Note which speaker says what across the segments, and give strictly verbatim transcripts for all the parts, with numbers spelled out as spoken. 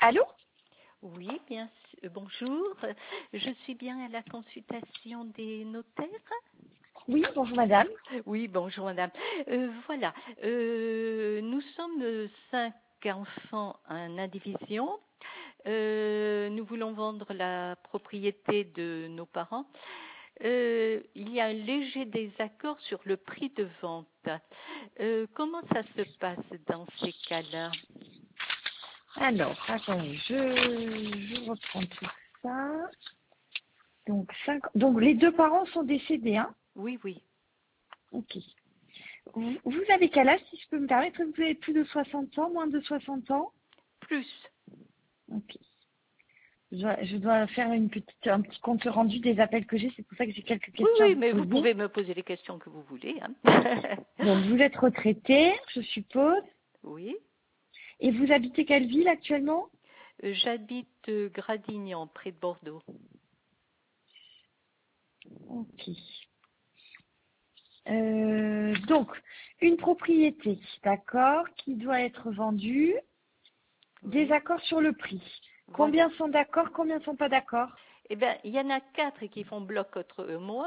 Speaker 1: Allô?
Speaker 2: Oui, bien sûr. Bonjour. Je suis bien à la consultation des notaires.
Speaker 1: Oui, bonjour madame.
Speaker 2: Oui, bonjour madame. Euh, voilà. Euh, nous sommes cinq enfants en indivision. Euh, nous voulons vendre la propriété de nos parents. Euh, il y a un léger désaccord sur le prix de vente. Euh, comment ça se passe dans ces cas-là?
Speaker 1: Alors, attendez, je, je reprends tout ça. Donc, cinq, donc les deux parents sont décédés, hein?
Speaker 2: Oui, oui.
Speaker 1: Ok. Vous, vous avez quel âge, si je peux me permettre? Vous avez plus de soixante ans, moins de soixante ans?
Speaker 2: Plus.
Speaker 1: Ok. Je dois, je dois faire une petite, un petit compte rendu des appels que j'ai, c'est pour ça que j'ai quelques
Speaker 2: Oui,
Speaker 1: questions à
Speaker 2: oui,
Speaker 1: vous
Speaker 2: mais vous
Speaker 1: poser.
Speaker 2: pouvez me poser les questions que vous voulez. Hein.
Speaker 1: Donc, vous êtes retraité, je suppose,
Speaker 2: Oui.
Speaker 1: et vous habitez quelle ville actuellement?
Speaker 2: Euh, J'habite euh, Gradignan, près de Bordeaux.
Speaker 1: Ok. Euh, donc, une propriété, d'accord, qui doit être vendue.
Speaker 2: Oui.
Speaker 1: Désaccord sur le prix.
Speaker 2: Voilà.
Speaker 1: Combien sont d'accord, combien sont pas d'accord?
Speaker 2: Eh bien, il y en a quatre qui font bloc contre moi.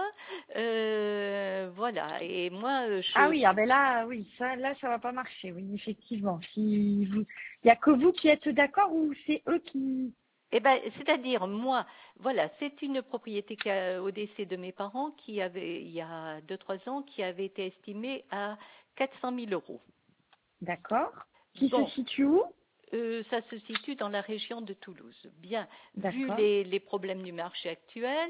Speaker 2: Euh, voilà. Et moi, euh,
Speaker 1: Ah
Speaker 2: je.
Speaker 1: oui, ah ben là, oui, ça, là, ça va pas marcher, oui, effectivement. Si vous, il y a que vous qui êtes d'accord ou c'est eux qui...
Speaker 2: Eh ben, c'est-à-dire, moi, voilà, c'est une propriété qui a, au décès de mes parents, qui avait, il y a deux, trois ans, qui avait été estimée à quatre cent mille euros.
Speaker 1: D'accord. Qui se
Speaker 2: Bon,
Speaker 1: situe où?
Speaker 2: Euh, ça se situe dans la région de Toulouse. Bien, vu
Speaker 1: D'accord.
Speaker 2: les, les problèmes du marché actuel,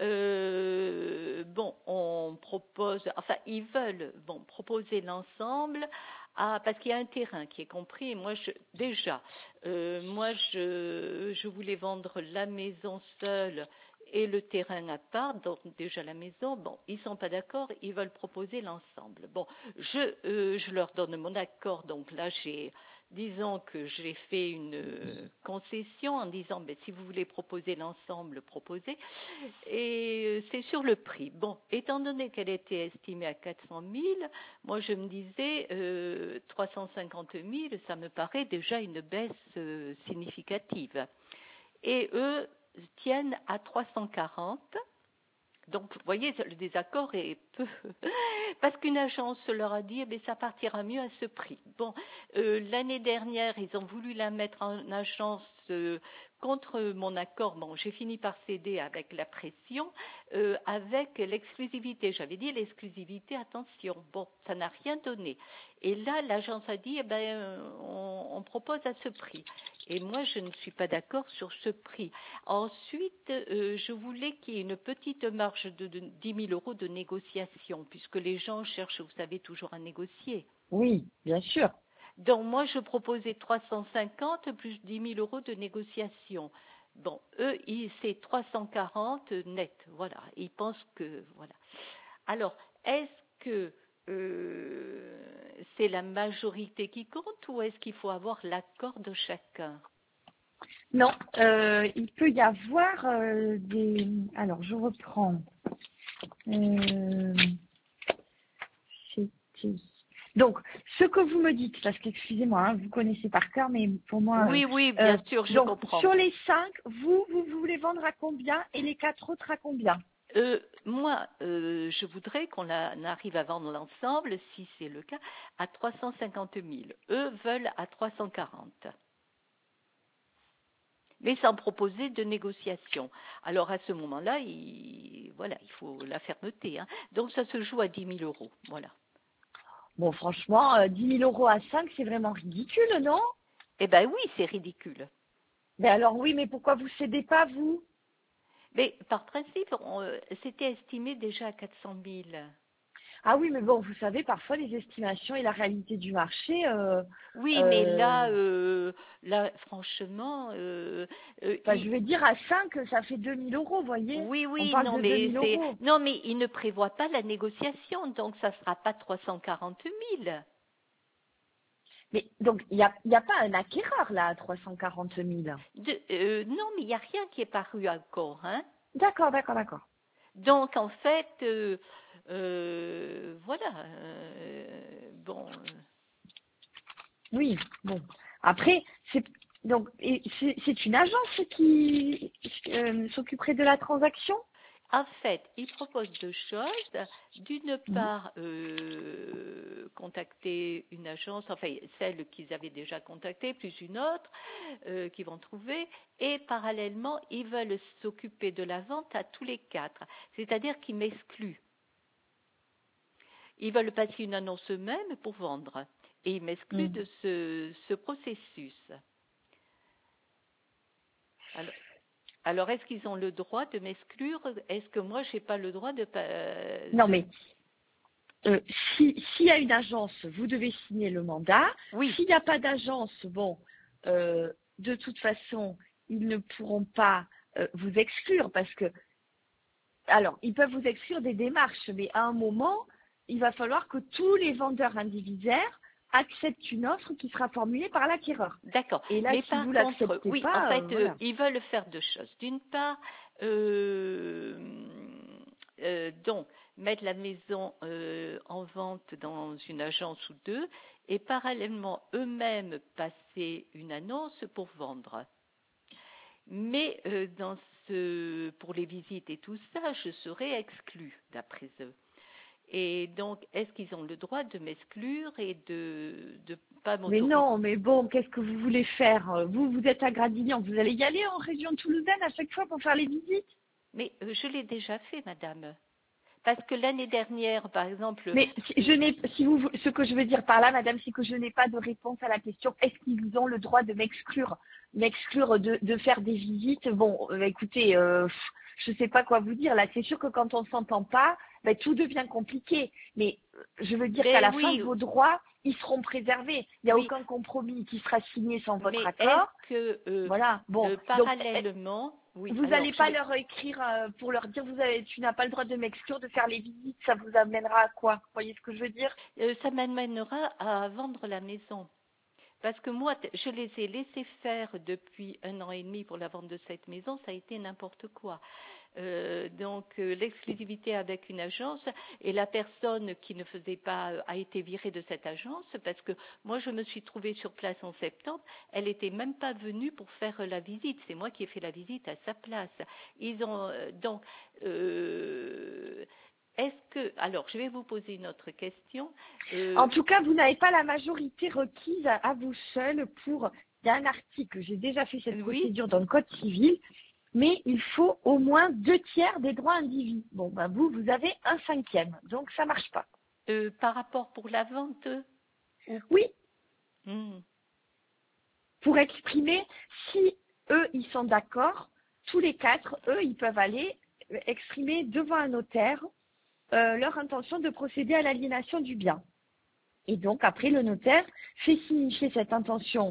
Speaker 2: euh, bon, on propose, enfin, ils veulent, bon, proposer l'ensemble à, parce qu'il y a un terrain qui est compris. Et moi, je, déjà, euh, moi, je, je voulais vendre la maison seule et le terrain à part, donc déjà la maison, bon, ils sont pas d'accord, ils veulent proposer l'ensemble. Bon, je, euh, je leur donne mon accord, donc là, j'ai disons que j'ai fait une euh, concession en disant ben, si vous voulez proposer l'ensemble, proposez. Et euh, c'est sur le prix. Bon, étant donné qu'elle était estimée à quatre cent mille, moi je me disais euh, trois cent cinquante mille, ça me paraît déjà une baisse euh, significative. Et eux tiennent à trois cent quarante. Donc, vous voyez, le désaccord est peu. Parce qu'une agence leur a dit, eh bien, ça partira mieux à ce prix. Bon, euh, l'année dernière, ils ont voulu la mettre en agence euh, contre mon accord. Bon, j'ai fini par céder avec la pression, euh, avec l'exclusivité. J'avais dit l'exclusivité, attention. Bon, ça n'a rien donné. Et là, l'agence a dit, eh ben, on, on propose à ce prix. Et moi, je ne suis pas d'accord sur ce prix. Ensuite, euh, je voulais qu'il y ait une petite marge de, de dix mille euros de négociation, puisque les gens cherchent, vous savez, toujours à négocier.
Speaker 1: Oui, bien sûr.
Speaker 2: Donc, moi, je proposais trois cent cinquante plus dix mille euros de négociation. Bon, eux, ils, c'est trois cent quarante net, voilà. Ils pensent que, voilà. Alors, est-ce que euh, c'est la majorité qui compte ou est-ce qu'il faut avoir l'accord de chacun?
Speaker 1: Non, euh, il peut y avoir euh, des... Alors, je reprends. Euh, c'était- Donc, ce que vous me dites, parce qu'excusez-moi, hein, vous connaissez par cœur, mais pour moi, euh,
Speaker 2: Oui, oui,
Speaker 1: euh,
Speaker 2: bien sûr, je
Speaker 1: donc
Speaker 2: comprends.
Speaker 1: sur les cinq, vous, vous voulez vendre à combien et les quatre autres à combien?
Speaker 2: Euh, moi, euh, je voudrais qu'on la- on arrive à vendre l'ensemble, si c'est le cas, à trois cent cinquante mille. Eux veulent à trois cent quarante. Mais sans proposer de négociation. Alors à ce moment-là, il, voilà, il faut la fermeté. Hein. Donc ça se joue à dix mille euros. Voilà.
Speaker 1: Bon, franchement, euh, dix mille euros à cinq, c'est vraiment ridicule, non?
Speaker 2: Eh bien oui, c'est ridicule.
Speaker 1: Ben alors oui, mais pourquoi vous cédez pas, vous?
Speaker 2: Mais par principe, on, euh, c'était estimé déjà à quatre cent mille.
Speaker 1: Ah oui, mais bon, vous savez, parfois les estimations et la réalité du marché, euh,
Speaker 2: Oui, mais
Speaker 1: euh,
Speaker 2: là, euh, là, franchement, euh, euh,
Speaker 1: enfin,
Speaker 2: il,
Speaker 1: je vais dire à cinq, ça fait deux mille euros, voyez?
Speaker 2: Oui,
Speaker 1: On
Speaker 2: oui,
Speaker 1: parle
Speaker 2: non,
Speaker 1: de deux
Speaker 2: mais
Speaker 1: mille
Speaker 2: c'est
Speaker 1: euros.
Speaker 2: non, mais il ne prévoit pas la négociation, donc ça ne sera pas trois cent quarante mille.
Speaker 1: Mais donc, il n'y a, il y a pas un acquéreur là à trois cent quarante mille.
Speaker 2: De- euh, non, mais il n'y a rien qui est paru encore, hein.
Speaker 1: D'accord, d'accord, d'accord.
Speaker 2: Donc en fait, euh, euh, voilà. euh, bon, euh,
Speaker 1: Oui, bon. Après, c'est Donc, et c'est c'est une agence qui euh, s'occuperait de la transaction?
Speaker 2: En fait, ils proposent deux choses. D'une
Speaker 1: Mhm.
Speaker 2: part, euh, contacter une agence, enfin celle qu'ils avaient déjà contactée, plus une autre euh, qu'ils vont trouver. Et parallèlement, ils veulent s'occuper de la vente à tous les quatre. C'est-à-dire qu'ils m'excluent. Ils veulent passer une annonce eux-mêmes pour vendre. Et ils m'excluent
Speaker 1: Mhm.
Speaker 2: de ce, ce processus. Alors, alors est-ce qu'ils ont le droit de m'exclure? Est-ce que moi, je n'ai pas le droit de... euh,
Speaker 1: Non,
Speaker 2: de...
Speaker 1: mais euh, si, s'il y a une agence, vous devez signer le mandat.
Speaker 2: Oui,
Speaker 1: S'il n'y a pas d'agence, bon, euh, de toute façon, ils ne pourront pas euh, vous exclure parce que, alors, ils peuvent vous exclure des démarches, mais à un moment, il va falloir que tous les vendeurs indivisaires acceptent une offre qui sera formulée par l'acquéreur.
Speaker 2: d'accord.
Speaker 1: Et là,
Speaker 2: Mais
Speaker 1: si
Speaker 2: par
Speaker 1: vous
Speaker 2: contre,
Speaker 1: l'acceptez
Speaker 2: oui, en
Speaker 1: pas,
Speaker 2: fait,
Speaker 1: euh,
Speaker 2: euh,
Speaker 1: voilà.
Speaker 2: ils veulent faire deux choses. D'une part, euh, euh, donc, mettre la maison euh, en vente dans une agence ou deux, et parallèlement, eux-mêmes passer une annonce pour vendre. Mais euh, dans ce, pour les visites et tout ça, je serai exclue, d'après eux. Et donc, est-ce qu'ils ont le droit de m'exclure et de ne pas
Speaker 1: Mais
Speaker 2: m'autoriser?
Speaker 1: non, mais bon, qu'est-ce que vous voulez faire? Vous, vous êtes à Gradignan, vous allez y aller en région toulousaine à chaque fois pour faire les visites?
Speaker 2: Mais euh, je l'ai déjà fait, madame. Parce que l'année dernière, par exemple,
Speaker 1: Mais si, je n'ai, si vous, ce que je veux dire par là, madame, c'est que je n'ai pas de réponse à la question. Est-ce qu'ils ont le droit de m'exclure, m'exclure de, de faire des visites? Bon, euh, écoutez, euh, je ne sais pas quoi vous dire. Là, c'est sûr que quand on ne s'entend pas, ben, tout devient compliqué. Mais euh, je veux dire qu'à
Speaker 2: ben
Speaker 1: la fin,
Speaker 2: oui,
Speaker 1: vos droits, ils seront préservés. Il n'y a
Speaker 2: oui,
Speaker 1: aucun compromis qui sera signé sans votre
Speaker 2: mais est-ce
Speaker 1: accord.
Speaker 2: que euh,
Speaker 1: Voilà. Bon,
Speaker 2: euh,
Speaker 1: donc
Speaker 2: parallèlement, oui,
Speaker 1: vous
Speaker 2: alors
Speaker 1: n'allez
Speaker 2: je
Speaker 1: pas
Speaker 2: vais,
Speaker 1: leur écrire euh, pour leur dire vous avez, tu n'as pas le droit de m'exclure de faire les visites, ça vous amènera à quoi? Vous voyez ce que je veux dire?
Speaker 2: euh, ça m'amènera à vendre la maison. Parce que moi, je les ai laissés faire depuis un an et demi pour la vente de cette maison, ça a été n'importe quoi. Euh, donc euh, l'exclusivité avec une agence et la personne qui ne faisait pas euh, a été virée de cette agence parce que moi je me suis trouvée sur place en septembre, elle n'était même pas venue pour faire la visite, c'est moi qui ai fait la visite à sa place. Ils ont euh, donc euh, est-ce que alors je vais vous poser une autre question.
Speaker 1: En
Speaker 2: Euh,
Speaker 1: tout cas, vous n'avez pas la majorité requise à, à vous seul pour. Il y a un article, j'ai déjà fait cette
Speaker 2: oui,
Speaker 1: procédure dans le Code civil, mais il faut au moins deux tiers des droits indivis. Bon, ben vous, vous avez un cinquième, donc ça marche pas.
Speaker 2: euh, par rapport pour la vente ou
Speaker 1: Oui,
Speaker 2: hmm.
Speaker 1: pour exprimer si eux, ils sont d'accord, tous les quatre, eux, ils peuvent aller euh, exprimer devant un notaire euh, leur intention de procéder à l'aliénation du bien. Et donc, après, le notaire fait signifier cette intention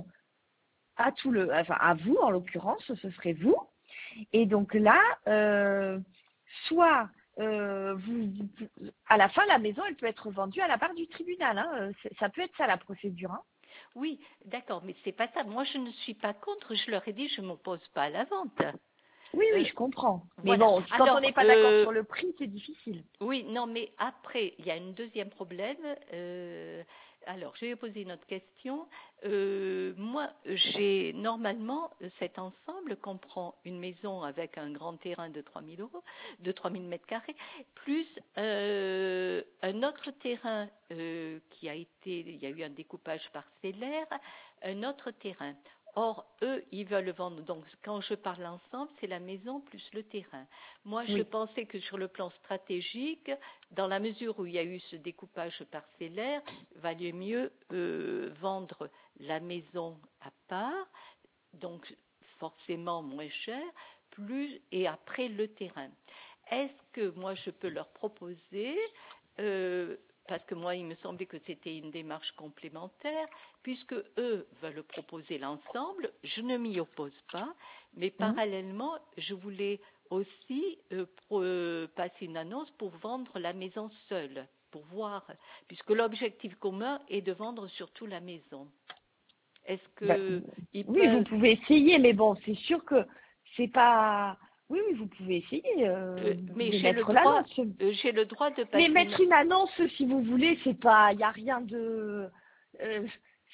Speaker 1: à tout le, enfin, à vous, en l'occurrence, ce serait vous. Et donc là, euh, soit euh, vous, vous- à la fin, la maison, elle peut être vendue à la part du tribunal. Hein. Euh, c'est- Ça peut être ça la procédure. Hein.
Speaker 2: Oui, d'accord, mais c'est pas ça. Moi, je ne suis pas contre. Je leur ai dit, je m'oppose pas à la vente.
Speaker 1: Oui, oui,
Speaker 2: Euh,
Speaker 1: je comprends. Mais
Speaker 2: voilà.
Speaker 1: bon, quand on
Speaker 2: Alors,
Speaker 1: n'est pas d'accord
Speaker 2: euh,
Speaker 1: sur le prix, c'est difficile.
Speaker 2: oui, non, mais après, il y a un deuxième problème. Euh, alors, je vais poser une autre question. Euh, moi, j'ai normalement cet ensemble comprend une maison avec un grand terrain de trois mille euros, de trois mille mètres carrés, plus euh, un autre terrain euh, qui a été, il y a eu un découpage parcellaire, un autre terrain. Or, eux, ils veulent vendre. Donc, quand je parle ensemble, c'est la maison plus le terrain. Moi, je
Speaker 1: Oui.
Speaker 2: pensais que sur le plan stratégique, dans la mesure où il y a eu ce découpage parcellaire, valait mieux euh, vendre la maison à part, donc forcément moins cher, plus et après le terrain. Est-ce que moi je peux leur proposer, euh, parce que moi il me semblait que c'était une démarche complémentaire, puisque eux veulent proposer l'ensemble, je ne m'y oppose pas, mais
Speaker 1: Hein.
Speaker 2: parallèlement je voulais aussi euh, pro, euh, passer une annonce pour vendre la maison seule, pour voir, puisque l'objectif commun est de vendre surtout la maison. Est-ce
Speaker 1: Ben,
Speaker 2: qu'ils
Speaker 1: oui, vous
Speaker 2: peuvent...
Speaker 1: pouvez essayer, mais bon, c'est sûr que c'est pas. Oui, oui, vous pouvez essayer.
Speaker 2: euh,
Speaker 1: euh, vous
Speaker 2: mais
Speaker 1: pouvez
Speaker 2: j'ai le
Speaker 1: mettre
Speaker 2: droit,
Speaker 1: l'annonce.
Speaker 2: euh, j'ai le droit de
Speaker 1: Mais
Speaker 2: passer une...
Speaker 1: mettre une annonce, si vous voulez, c'est pas, il y a rien de, euh,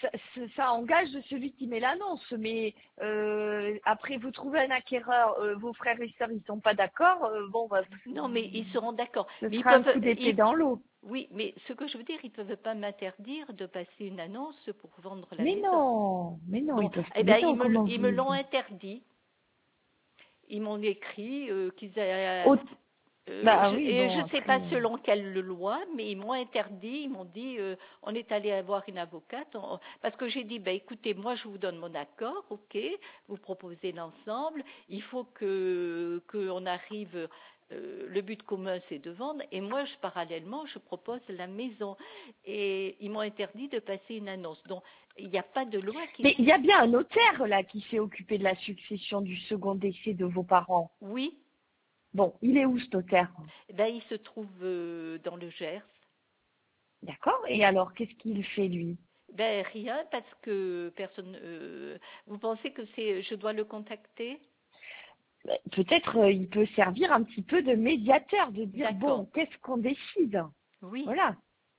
Speaker 1: ça, ça, ça engage celui qui met l'annonce. Mais euh, après, vous trouvez un acquéreur, euh, vos frères et sœurs, ils sont pas d'accord. Euh, bon, bah,
Speaker 2: Non, mais ils seront d'accord.
Speaker 1: ce
Speaker 2: Mais ils
Speaker 1: sera un
Speaker 2: peuvent,
Speaker 1: coup d'épée
Speaker 2: ils-
Speaker 1: dans l'eau.
Speaker 2: oui, mais ce que je veux dire, ils ne peuvent pas m'interdire de passer une annonce pour vendre la
Speaker 1: Mais
Speaker 2: maison.
Speaker 1: non, mais non,
Speaker 2: Bon,
Speaker 1: ils peuvent.
Speaker 2: eh
Speaker 1: Mais
Speaker 2: ben, ils
Speaker 1: non,
Speaker 2: me,
Speaker 1: comment
Speaker 2: ils me
Speaker 1: vous
Speaker 2: l'ont interdit. Ils m'ont écrit euh, qu'ils avaient.
Speaker 1: Au-
Speaker 2: Euh,
Speaker 1: Bah
Speaker 2: je,
Speaker 1: oui,
Speaker 2: et je
Speaker 1: bon
Speaker 2: ne sais
Speaker 1: après.
Speaker 2: pas
Speaker 1: euh,
Speaker 2: selon quelle loi, mais ils m'ont interdit, ils m'ont dit, euh, on est allé avoir une avocate, on- parce que j'ai dit, ben, écoutez, moi je vous donne mon accord, ok, vous proposez l'ensemble, il faut que qu'on arrive, euh, le but commun c'est de vendre, et moi je, parallèlement je propose la maison, et ils m'ont interdit de passer une annonce. Donc il n'y a pas de loi qui...
Speaker 1: Mais il y a bien un notaire là qui s'est occupé de la succession du second décès de vos parents.
Speaker 2: Oui,
Speaker 1: Bon, il est où ce notaire?
Speaker 2: ben, il se trouve euh, dans le Gers.
Speaker 1: D'accord. Et alors, qu'est-ce qu'il fait lui?
Speaker 2: Ben rien parce que personne. Euh, vous pensez que c'est, je dois le contacter?
Speaker 1: Bah, peut-être euh, il peut servir un petit peu de médiateur, de dire
Speaker 2: D'accord.
Speaker 1: bon, qu'est-ce qu'on décide?
Speaker 2: Oui.
Speaker 1: Voilà.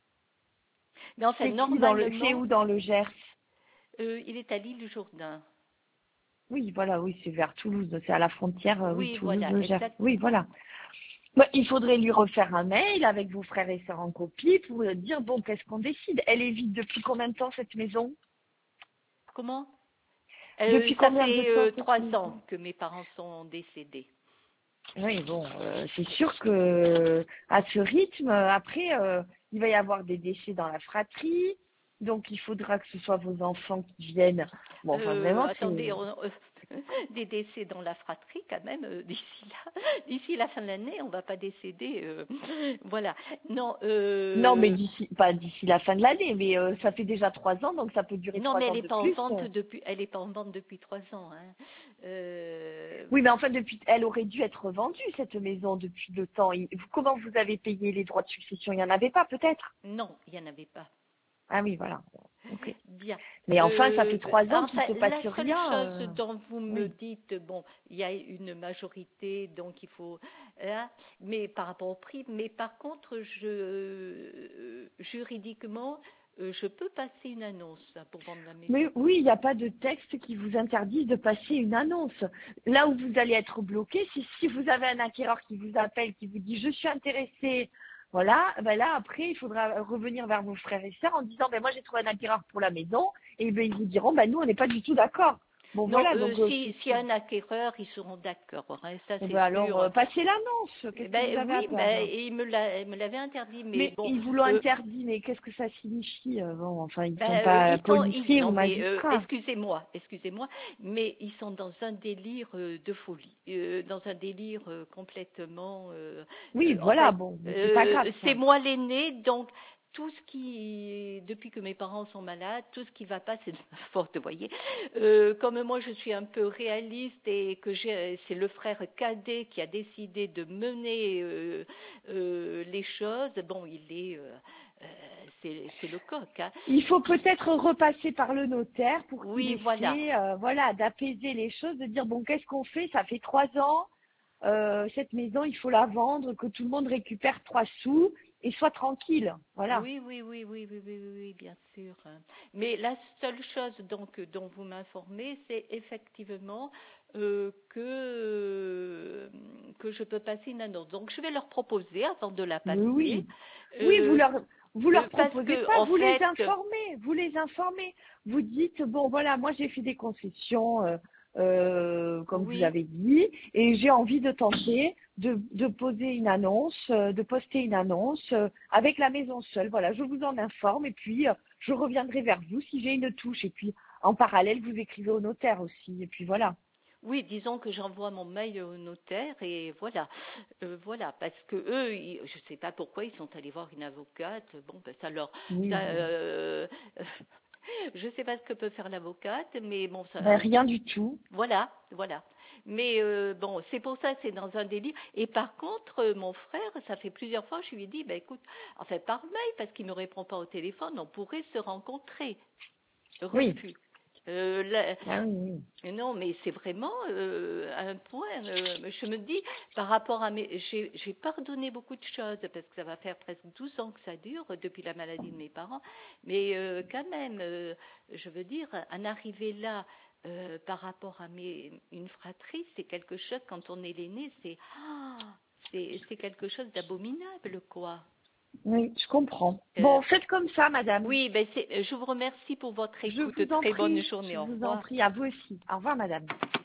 Speaker 2: Mais enfin
Speaker 1: C'est qui dans le, c'est
Speaker 2: normalement,
Speaker 1: où dans le Gers?
Speaker 2: euh, il est à l'île Jourdain.
Speaker 1: Oui, voilà, oui, c'est vers Toulouse, c'est à la frontière, euh, oui,
Speaker 2: Oui,
Speaker 1: Toulouse,
Speaker 2: voilà,
Speaker 1: le Gers. Oui,
Speaker 2: exactement.
Speaker 1: voilà. Bah, il faudrait lui refaire un mail avec vos frères et sœurs en copie pour euh, dire bon, qu'est-ce qu'on décide? Elle est vide depuis combien de temps cette maison?
Speaker 2: Comment? Euh,
Speaker 1: Depuis
Speaker 2: ça
Speaker 1: combien de
Speaker 2: fait
Speaker 1: temps
Speaker 2: euh,
Speaker 1: cette
Speaker 2: trois
Speaker 1: maison?
Speaker 2: ans que mes parents sont décédés.
Speaker 1: Oui, bon, euh, c'est sûr que à ce rythme, euh, après, euh, il va y avoir des décès dans la fratrie, donc il faudra que ce soit vos enfants qui viennent. Bon, enfin,
Speaker 2: Euh,
Speaker 1: vraiment,
Speaker 2: attendez,
Speaker 1: c'est...
Speaker 2: on- euh, des décès dans la fratrie quand même euh, d'ici là, d'ici la fin de l'année, on va pas décéder. euh, voilà. Non.
Speaker 1: Non, mais
Speaker 2: Euh,
Speaker 1: d'ici, pas d'ici la fin de l'année, mais euh, ça fait déjà trois ans, donc ça peut durer
Speaker 2: Non,
Speaker 1: trois
Speaker 2: mais elle
Speaker 1: ans
Speaker 2: n'est
Speaker 1: de
Speaker 2: pas en
Speaker 1: plus.
Speaker 2: vente depuis, elle est pas en vente depuis trois ans. Hein. Euh,
Speaker 1: Oui, mais enfin, depuis, elle aurait dû être vendue, cette maison, depuis le temps. Il- Comment vous avez payé les droits de succession? Il n'y en avait pas, peut-être?
Speaker 2: non, il n'y en avait pas.
Speaker 1: Ah oui, voilà. Ok.
Speaker 2: Bien.
Speaker 1: Mais enfin, ça
Speaker 2: Euh,
Speaker 1: fait trois ans qu'il
Speaker 2: enfin,
Speaker 1: se passe
Speaker 2: la seule
Speaker 1: rien.
Speaker 2: chose
Speaker 1: euh,
Speaker 2: dont vous me
Speaker 1: Oui.
Speaker 2: dites, bon, il y a une majorité, donc il faut, hein, mais par rapport au prix, mais par contre, je, euh, juridiquement, euh, je peux passer une annonce hein, pour vendre la
Speaker 1: Mais
Speaker 2: maison.
Speaker 1: oui, il n'y a pas de texte qui vous interdise de passer une annonce. Là où vous allez être bloqué, c'est si vous avez un acquéreur qui vous appelle, qui vous dit je suis intéressé, voilà, ben là après il faudra revenir vers vos frères et sœurs en disant ben moi j'ai trouvé un acquéreur pour la maison et ben ils vous diront ben nous on n'est pas du tout d'accord. Bon
Speaker 2: Non,
Speaker 1: voilà
Speaker 2: euh,
Speaker 1: donc euh,
Speaker 2: si,
Speaker 1: c'est-
Speaker 2: s'il y a un acquéreur, ils seront d'accord, hein, ça
Speaker 1: eh
Speaker 2: c'est
Speaker 1: ben alors
Speaker 2: sûr.
Speaker 1: euh, passez l'annonce.
Speaker 2: Eh
Speaker 1: Qu'est-ce que vous
Speaker 2: ben
Speaker 1: avez à
Speaker 2: oui, ben,
Speaker 1: perdre?
Speaker 2: il me l'a- il me l'avait interdit, mais
Speaker 1: Mais
Speaker 2: bon,
Speaker 1: ils vous l'ont
Speaker 2: euh,
Speaker 1: interdit, mais qu'est-ce que ça signifie euh, bon, enfin ils
Speaker 2: ben,
Speaker 1: sont
Speaker 2: euh,
Speaker 1: pas
Speaker 2: ils sont, ils-
Speaker 1: policiers ou
Speaker 2: non mais euh,
Speaker 1: magistrats.
Speaker 2: excusez-moi, excusez-moi, mais ils sont dans un délire euh, de folie, euh, dans un délire euh, complètement. Euh,
Speaker 1: Oui
Speaker 2: euh, en
Speaker 1: voilà
Speaker 2: fait,
Speaker 1: bon, mais c'est pas grave
Speaker 2: euh, c'est
Speaker 1: ça.
Speaker 2: moi l'aîné, donc tout ce qui, depuis que mes parents sont malades, tout ce qui va pas, c'est de ma faute, vous voyez. Euh, comme moi, je suis un peu réaliste et que j'ai, c'est le frère cadet qui a décidé de mener euh, euh, les choses. Bon, il est, euh, euh, c'est, c'est le coq. Hein.
Speaker 1: Il faut peut-être repasser par le notaire pour qu'il
Speaker 2: Oui, voilà.
Speaker 1: essaie, euh, voilà, d'apaiser les choses, de dire bon, qu'est-ce qu'on fait? Ça fait trois ans, euh, cette maison, il faut la vendre, que tout le monde récupère trois sous et soit tranquille. Voilà.
Speaker 2: Oui, oui, oui, oui, oui, oui, oui, oui, bien sûr. Mais la seule chose donc dont vous m'informez, c'est effectivement euh, que que je peux passer une annonce. Donc je vais leur proposer avant de la
Speaker 1: Oui,
Speaker 2: passer,
Speaker 1: oui. Oui, vous
Speaker 2: euh,
Speaker 1: leur, vous
Speaker 2: euh,
Speaker 1: leur
Speaker 2: parce
Speaker 1: proposez
Speaker 2: que
Speaker 1: pas,
Speaker 2: en
Speaker 1: vous les
Speaker 2: fait,
Speaker 1: informez, vous les informez. Vous dites, bon voilà, moi j'ai fait des concessions, euh, euh, comme vous
Speaker 2: oui.
Speaker 1: avez dit, et j'ai envie de tenter de, de poser une annonce, euh, de poster une annonce euh, avec la maison seule. Voilà, je vous en informe et puis euh, je reviendrai vers vous si j'ai une touche. Et puis en parallèle, vous écrivez au notaire aussi. Et puis voilà.
Speaker 2: Oui, disons que j'envoie mon mail au notaire et voilà, Euh, voilà, parce que eux, ils- je ne sais pas pourquoi ils sont allés voir une avocate. Bon, ben ça leur,
Speaker 1: Oui,
Speaker 2: ça,
Speaker 1: bon.
Speaker 2: euh, je ne sais pas ce que peut faire l'avocate, mais bon,
Speaker 1: Ben,
Speaker 2: ça,
Speaker 1: rien du tout.
Speaker 2: voilà, voilà. Mais euh, bon, c'est pour ça, c'est dans un délire. Et par contre, euh, mon frère, ça fait plusieurs fois, je lui ai dit, ben écoute, enfin par mail, parce qu'il ne me répond pas au téléphone, on pourrait se rencontrer.
Speaker 1: Oui.
Speaker 2: Refus. Euh, là,
Speaker 1: Ah oui, oui.
Speaker 2: non, mais c'est vraiment euh, un point. euh, je me dis, par rapport à mes, j'ai, j'ai pardonné beaucoup de choses parce que ça va faire presque douze ans que ça dure depuis la maladie de mes parents. Mais euh, quand même, euh, je veux dire, en arriver là, euh, par rapport à mes, une fratrie, c'est quelque chose. Quand on est l'aîné, c'est, ah, c'est, c'est quelque chose d'abominable, quoi.
Speaker 1: Oui, je comprends.
Speaker 2: Euh,
Speaker 1: Bon, faites comme ça, madame.
Speaker 2: oui, ben c'est, je vous remercie pour votre
Speaker 1: Je
Speaker 2: écoute.
Speaker 1: vous en
Speaker 2: Très bonne
Speaker 1: prie,
Speaker 2: journée.
Speaker 1: je
Speaker 2: Au
Speaker 1: vous en
Speaker 2: revoir.
Speaker 1: prie, à vous aussi. Au revoir, madame.